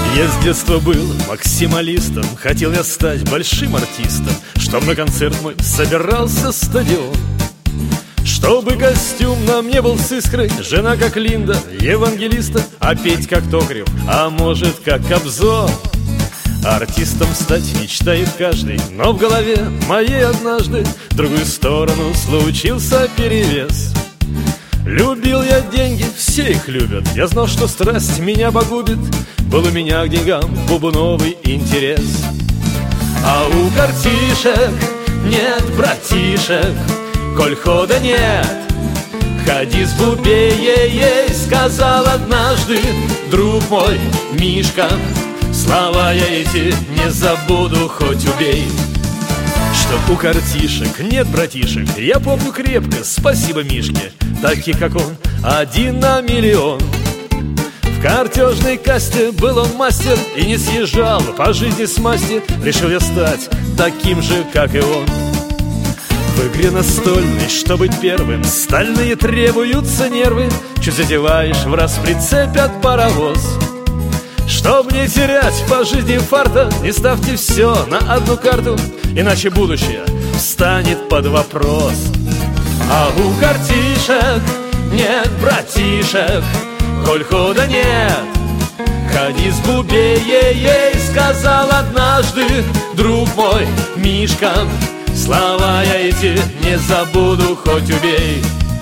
Я с детства был максималистом, хотел я стать большим артистом, чтоб на концерт мой собирался стадион, чтобы костюм на мне был с искрой, жена как Линда, евангелиста, а петь как Токарев, а может как Кобзон. Артистом стать мечтает каждый, но в голове моей однажды в другую сторону случился перевес. Любил я деньги, все их любят, я знал, что страсть меня погубит, был у меня к деньгам бубновый интерес. А у картишек нет братишек, коль хода нет, ходи с бубеей, сказал однажды друг мой Мишка. Слова я эти не забуду, хоть убей. Что у картишек нет братишек, я помню крепко, спасибо Мишке, таких как он, 1 на миллион. В картежной касте был он мастер и не съезжал по жизни с масти. Решил я стать таким же, как и он. В игре настольной, чтобы быть первым, стальные требуются нервы. Чуть задеваешь, в раз прицепят паровоз. Чтоб не терять по жизни фарта, не ставьте все на одну карту, иначе будущее встанет под вопрос. А у картишек нет братишек, коль хода нет, ходи с бубеей, сказал однажды друг мой Мишка. Слова я эти не забуду, хоть убей.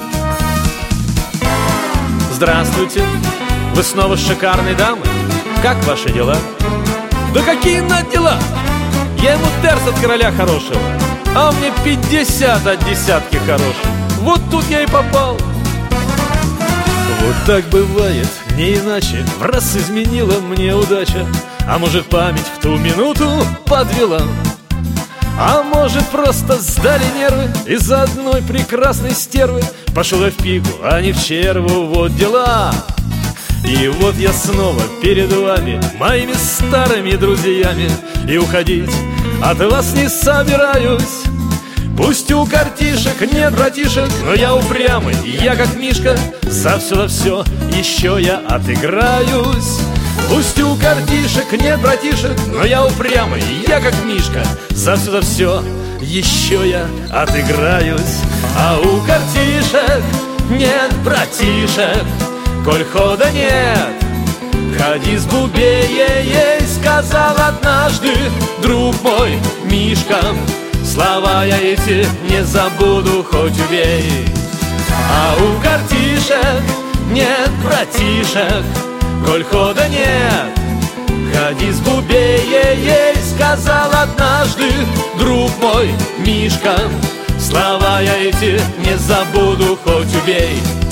Здравствуйте, вы снова с шикарной дамой? Как ваши дела? Да какие над дела? Я ему терс от короля хорошего, а он мне 50 от десятки хороших. Вот тут я и попал. Вот так бывает, не иначе, в раз изменила мне удача. А может, память в ту минуту подвела, а может, просто сдали нервы из-за одной прекрасной стервы. Пошел я в пику, а не в черву, вот дела. И вот я снова перед вами, моими старыми друзьями, и уходить от вас не собираюсь. Пусть у картишек нет братишек, но я упрямый, я как Мишка, за все еще я отыграюсь. Пусть у картишек нет братишек, но я упрямый, я как Мишка, за все еще я отыграюсь. А у картишек нет братишек, коль хода нет, ходи с бубеей, сказал однажды друг мой Мишка. Слова я эти не забуду, хоть убей. А у картишек нет братишек, коль хода нет, ходи с бубеей, сказал однажды друг мой Мишка. Слова я эти не забуду, хоть убей.